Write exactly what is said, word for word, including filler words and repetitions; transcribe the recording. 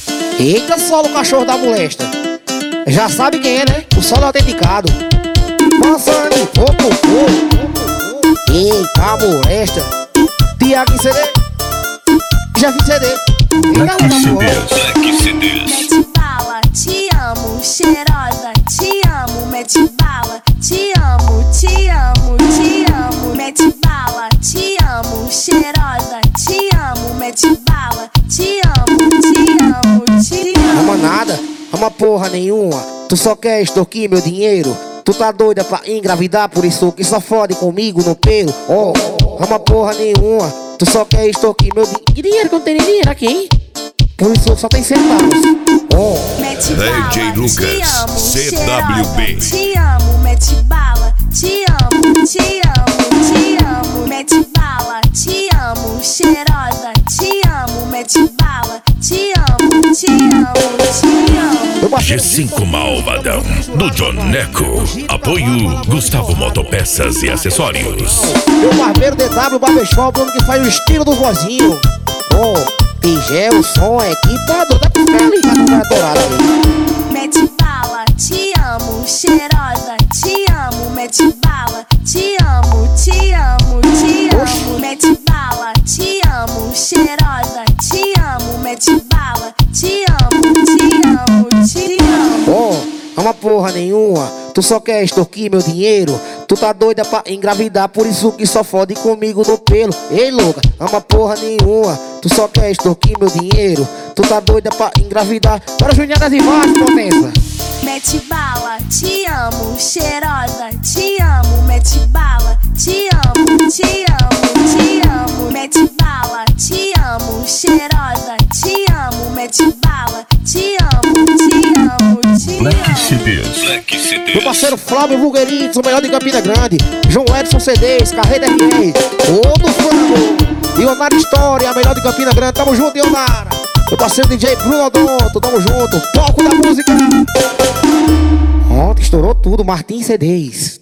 Eita, Solo, o cachorro da molesta. Já sabe quem é, né? O Solo autenticado. Passando de pouco, pouco. Eita, molesta. Tiago em C D. Já fiz C D. Black C Ds. Black C Ds. Mete bala, te amo, cheirosa, te amo, mete bala, te amo, te amo, te amo, mete bala, te amo, cheirosa, te amo, mete bala, te amo, te amo, te amo. Ama nada, ama porra nenhuma. Tu só quer extorquir meu dinheiro. Tu tá doida pra engravidar, por isso que só fode comigo no pelo. Oh, ama porra nenhuma. Tu só quer extorquir meu dinheiro. Que dinheiro que eu não tenho nem dinheiro aqui, hein? Por isso só tem centavos. Oh. Mete D J bala, Lucas, te amo, C W B. cheirosa, te amo, mete bala, te amo, te amo, te amo, mete bala, te amo, cheirosa, te amo, mete bala, te amo, te amo, te amo. G cinco Malvadão, do Joneco. Apoio Gustavo Motopeças e Acessórios. Meu barbeiro D W Barbershop, o homem que faz o estilo do vozinho. Oh, Tigel, o som, a equipe, tá doida pra ficar ali, tá adorado ali. Mete bala, te amo, cheirosa, te amo, mete bala, te amo, te amo, te amo, mete bala, te amo, cheirosa, te amo, mete bala, te amo, te amo, te amo. Oh, ama porra nenhuma. Tu só quer extorquir meu dinheiro. Tu tá doida pra engravidar, por isso que só fode comigo no pelo. Ei, louca, ama porra nenhuma. Tu só quer extorquir meu dinheiro. Tu tá doida pra engravidar. Bora, Juniadas e Vasco, potência. Mete bala, te amo, cheirosa, te amo, mete bala, te amo, te amo, te amo, mete bala, te amo, cheirosa, te amo, mete bala, te amo, te amo, te amo. Black C Ds. Black C Ds. Meu parceiro Flávio Vulguerito, o melhor de Campina Grande. João Edson C Ds, Carreira R R. Todo Flávio. Ionara História, a melhor de Campina Grande. Tamo junto, Ionara. Meu parceiro D J Bruno Odonto, tamo junto. Palco da música. Ontem estourou tudo, Martins C Ds.